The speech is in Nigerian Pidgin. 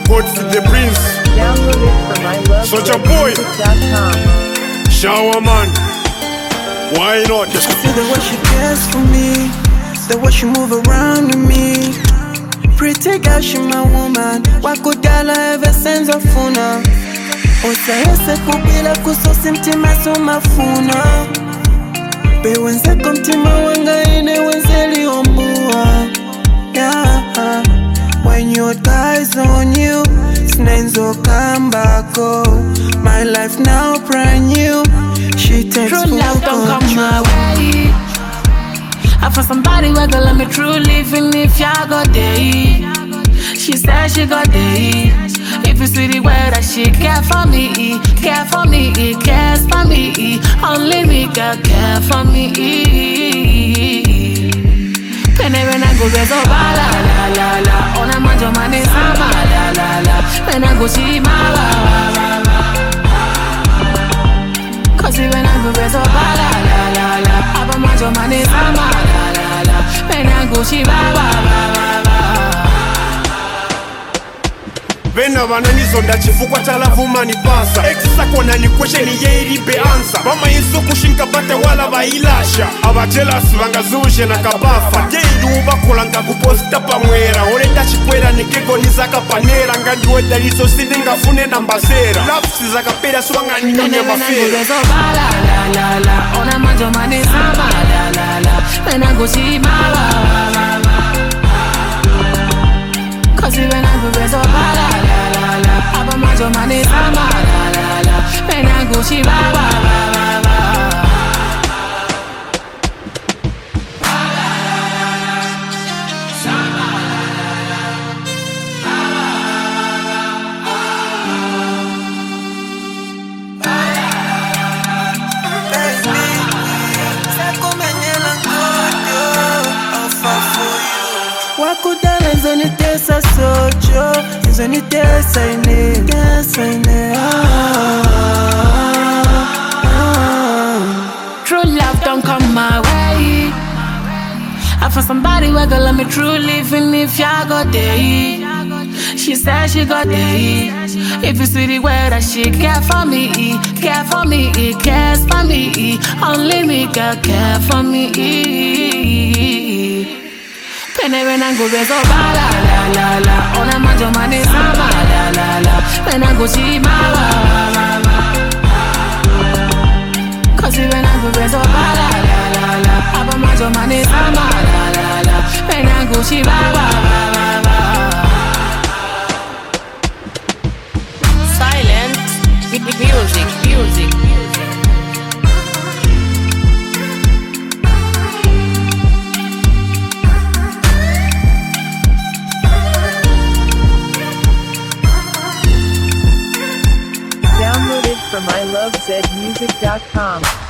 God for the Prince. Download it from iLoveZmusic.com. Shower man. Why not? See the way she cares for me, the way she move around with me. Pretty girl, she my woman. Wakudala ever since of funa. Osayese kupila kusosi mtima sumafuna. Be wenze kumtima wanga ine wenze liombua. Yeah. When your eyes on you, snenzo kambako. My life now brand new. She takes true full love don't come my control. way. I found somebody where gonna let me truly, even if y'all got day. She said she got day. If you see the way that she care for me, cares for me. Only me girl care for me. Penny when I go get so bad, la la la la. On a manjo money sama, la la la. When I go see my la la la. Cause when I go get so bad, la la la la. Aba manjo money sama, la la la. When I go see ba ba ba ba. Vena vananizonda chifukwa cha lavu manipasa. Exisako nani question ye ilibe answer. Mama yesu kushinka pate wala vailasha. Aba jealous vangazuje na kabafa. Jeidu bakulanga kuposta pamwera. Orenda chikwera nikego nizaka panera. Ngandi weda liso sidinga fune na mbasera. Lapsi zaka pera swanga ninyonya mafera. So ba la la la la. On a manjo money sama, la la la. When I go see my la la la. Cause when I go get so ba la la la la. Aba manjo money sama, la la la. When I go see ba ba ba ba ba. Wakudala nzonitesa sojo, nzonitesa ine. True love don't come my way. I found somebody where gonna let me truly, even if y'all got day. She said she got day. If you see the way that she care for me, cares for me. Only me girl care for me. Penny when I go get so bad, la la la la. On a manjo money sama, la la la. When I go see my la la la. Cause when I go get so bad, la la la la. Aba manjo money sama, la la la. When I go see ba ba ba ba ba. Silent music. Download it from iLoveZmusic.com.